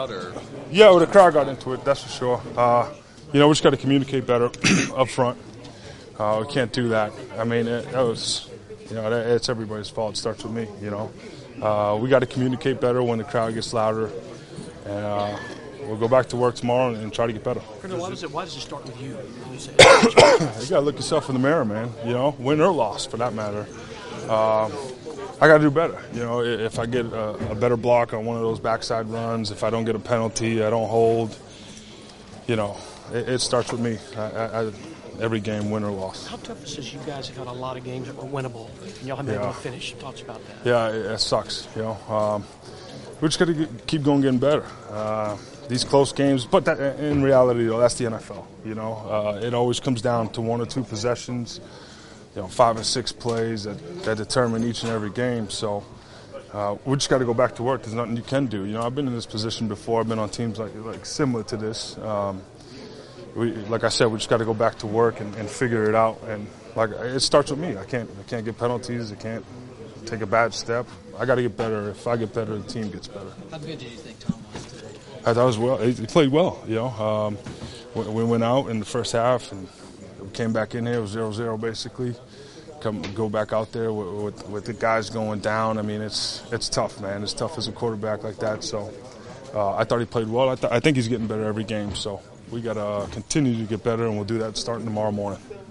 Yeah, well, the crowd got into it, that's for sure. We just got to communicate better up front. We can't do that. I mean, it's everybody's fault. It starts with me, We got to communicate better when the crowd gets louder. And we'll go back to work tomorrow and try to get better. Why does it start with you? You got to look yourself in the mirror, man. Win or loss, for that matter. I got to do better. If I get a better block on one of those backside runs, if I don't get a penalty, I don't hold, it starts with me. Every game, win or loss. How tough is this? You guys have had a lot of games that were winnable, and y'all haven't been able to finish. Talks about that. Yeah, it sucks. We just got to keep going, getting better. These close games, but in reality, that's the NFL. It always comes down to one or two possessions. 5 or 6 plays that determine each and every game. So we just got to go back to work. There's nothing you can do. I've been in this position before. I've been on teams like similar to this. Like I said, we just got to go back to work and figure it out. And it starts with me. I can't get penalties. I can't take a bad step. I got to get better. If I get better, the team gets better. How good did you think Tom was today? I thought he played well. We went out in the first half and we came back in here. It was 0-0 basically. Go back out there with the guys going down. I mean, it's tough, man. It's tough as a quarterback like that. So I thought he played well. I think he's getting better every game. So we got to continue to get better, and we'll do that starting tomorrow morning.